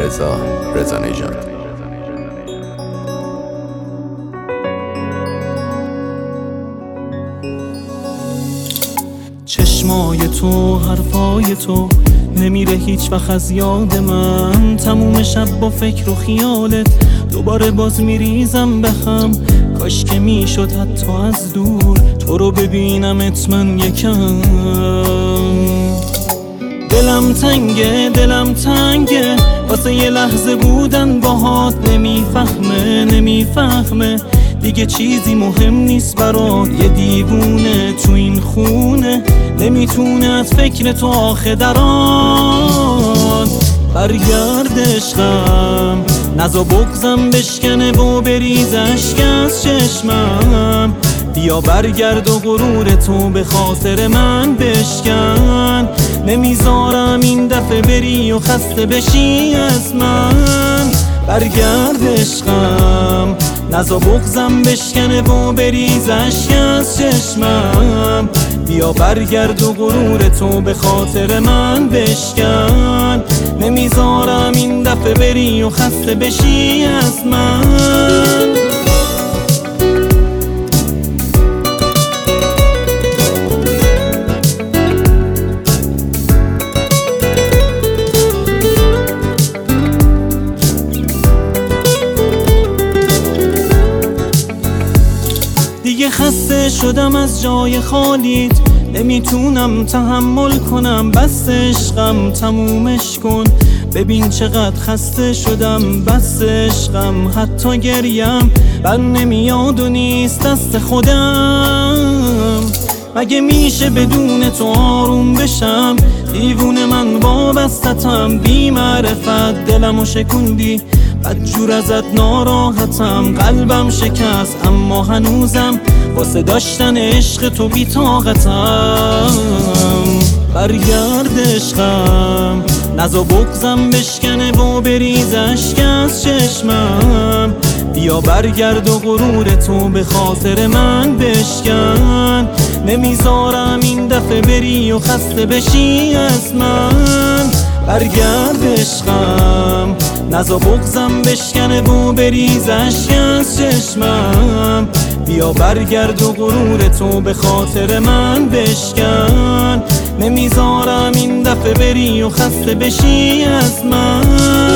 رضا نژاد. چشمای تو، حرفای تو نمیره هیچ وقت از یاد من. تموم شب با فکر و خیالت دوباره باز میریزم به هم. کاش که میشد حتی از دور تو رو ببینمت من یکم. دلم تنگه واسه یه لحظه بودن باهات. نمیفهمه دیگه چیزی مهم نیست برات. یه دیوونه تو این خونه نمیتونه از فکر تو آخه دران. برگرد عشقم، نزا بغضم بشکنه و بریز اشک از چشمم. بیا برگرد و غرور تو به خاطر من بشکن. نمیذارم این دفعه بری و خسته بشی از من. برگرد عشقم، نزا بغضم بشکنه و بریز اشک از چشمم. بیا برگرد و غرور تو به خاطر من بشکن. نمیذارم این دفعه بری و خسته بشی از من. دیگه خسته شدم از جای خالیت، نمیتونم تحمل کنم. بس عشقم تمومش کن، ببین چقدر خسته شدم. بس عشقم حتی گریم بر نمیاد و نیست دست خودم. مگه میشه بدون تو آروم بشم؟ دیوونه من وابستتم. بی معرفت دلمو شکوندی، بدجور ازت ناراحتم. قلبم شکست اما هنوزم واسه داشتن عشق تو بی طاقتم. برگرد عشقم، نزا بغضم بشکنه و بریز اشک از چشمم. بیا برگرد و غرور تو به خاطر من بشکن. نمیذارم این دفعه بری و خسته بشی از من. برگرد عشقم، نزا بغضم بشکنه و بریز اشک از چشمم. بیا برگرد و غرور تو به خاطر من بشکن. نمیذارم این دفعه بری و خسته بشی از من.